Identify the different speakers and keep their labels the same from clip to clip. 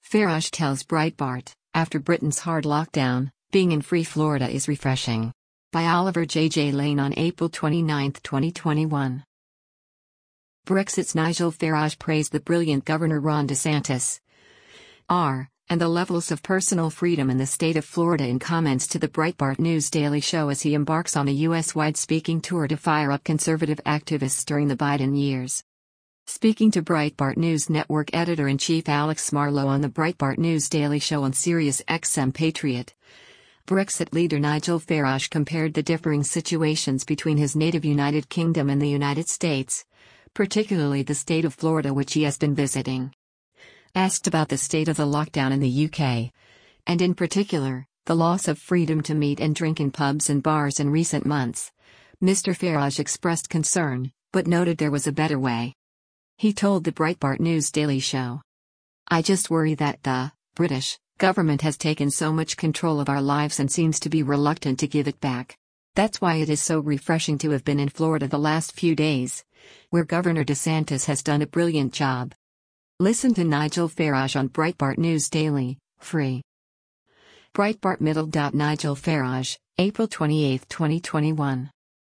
Speaker 1: Farage tells Breitbart, after Britain's hard lockdown, being in free Florida is refreshing. By Oliver J. Lane on April 29, 2021. Brexit's Nigel Farage praised the brilliant Governor Ron DeSantis. And the levels of personal freedom in the state of Florida in comments to the Breitbart News Daily Show as he embarks on a U.S.-wide speaking tour to fire up conservative activists during the Biden years. Speaking to Breitbart News Network editor-in-chief Alex Marlow on the Breitbart News Daily Show on Sirius XM Patriot, Brexit leader Nigel Farage compared the differing situations between his native United Kingdom and the United States, particularly the state of Florida which he has been visiting. Asked about the state of the lockdown in the UK, and in particular, the loss of freedom to meet and drink in pubs and bars in recent months, Mr. Farage expressed concern, but noted there was a better way. He told the Breitbart News Daily Show, "I just worry that the British government has taken so much control of our lives and seems to be reluctant to give it back. That's why it is so refreshing to have been in Florida the last few days, where Governor DeSantis has done a brilliant job." Listen to Nigel Farage on Breitbart News Daily, free. Breitbart Middle. Nigel Farage, April 28, 2021.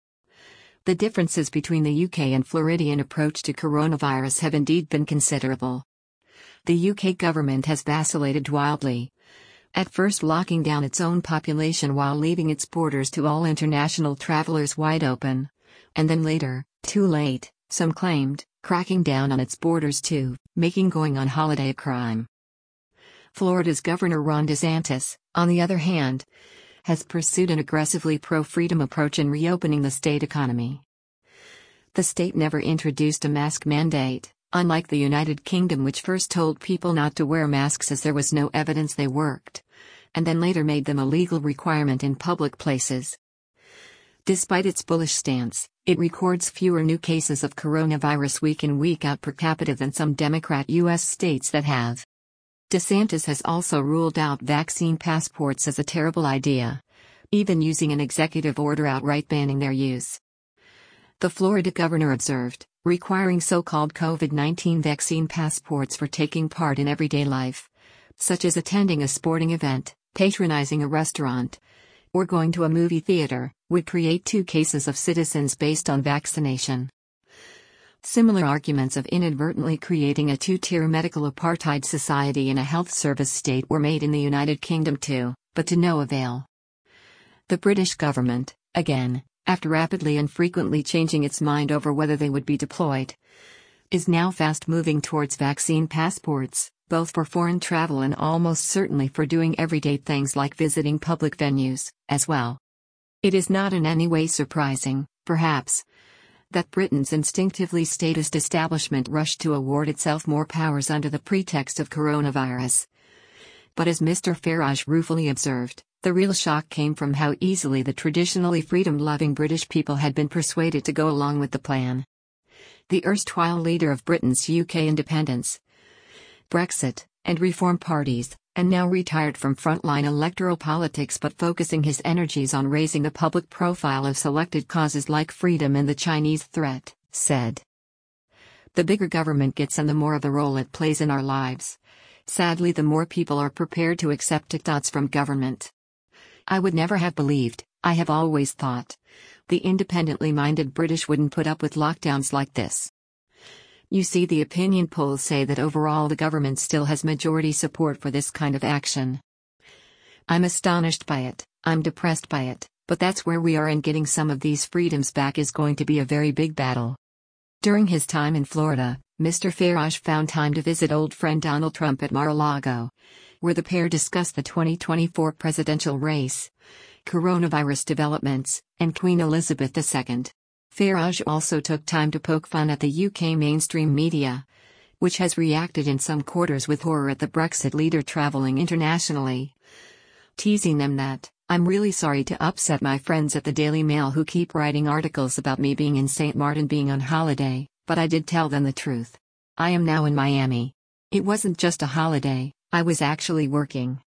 Speaker 1: The differences between the UK and Floridian approach to coronavirus have indeed been considerable. The UK government has vacillated wildly, at first locking down its own population while leaving its borders to all international travelers wide open, and then later, too late, some claimed, cracking down on its borders too, making going on holiday a crime. Florida's Governor Ron DeSantis, on the other hand, has pursued an aggressively pro-freedom approach in reopening the state economy. The state never introduced a mask mandate, unlike the United Kingdom which first told people not to wear masks as there was no evidence they worked, and then later made them a legal requirement in public places. Despite its bullish stance, it records fewer new cases of coronavirus week in week out per capita than some Democrat U.S. states that have. DeSantis has also ruled out vaccine passports as a terrible idea, even using an executive order outright banning their use. The Florida governor observed, requiring so-called COVID-19 vaccine passports for taking part in everyday life, such as attending a sporting event, patronizing a restaurant, or going to a movie theater, would create 2 cases of citizens based on vaccination. Similar arguments of inadvertently creating a 2-tier medical apartheid society in a health service state were made in the United Kingdom too, but to no avail. The British government, again, after rapidly and frequently changing its mind over whether they would be deployed, is now fast moving towards vaccine passports, both for foreign travel and almost certainly for doing everyday things like visiting public venues, as well. It is not in any way surprising, perhaps, that Britain's instinctively statist establishment rushed to award itself more powers under the pretext of coronavirus. But as Mr. Farage ruefully observed, the real shock came from how easily the traditionally freedom-loving British people had been persuaded to go along with the plan. The erstwhile leader of Britain's UK independence, Brexit, and Reform parties, and now retired from frontline electoral politics but focusing his energies on raising the public profile of selected causes like freedom and the Chinese threat, said, "The bigger government gets and the more of the role it plays in our lives, sadly the more people are prepared to accept diktats from government. I would never have believed, I have always thought, the independently minded British wouldn't put up with lockdowns like this." You see, the opinion polls say that overall the government still has majority support for this kind of action. I'm astonished by it, I'm depressed by it, but that's where we are, and getting some of these freedoms back is going to be a very big battle. During his time in Florida, Mr. Farage found time to visit old friend Donald Trump at Mar-a-Lago, where the pair discussed the 2024 presidential race, coronavirus developments, and Queen Elizabeth II. Farage also took time to poke fun at the UK mainstream media, which has reacted in some quarters with horror at the Brexit leader travelling internationally, teasing them that, "I'm really sorry to upset my friends at the Daily Mail who keep writing articles about me being in St. Martin being on holiday, but I did tell them the truth. I am now in Miami. It wasn't just a holiday, I was actually working."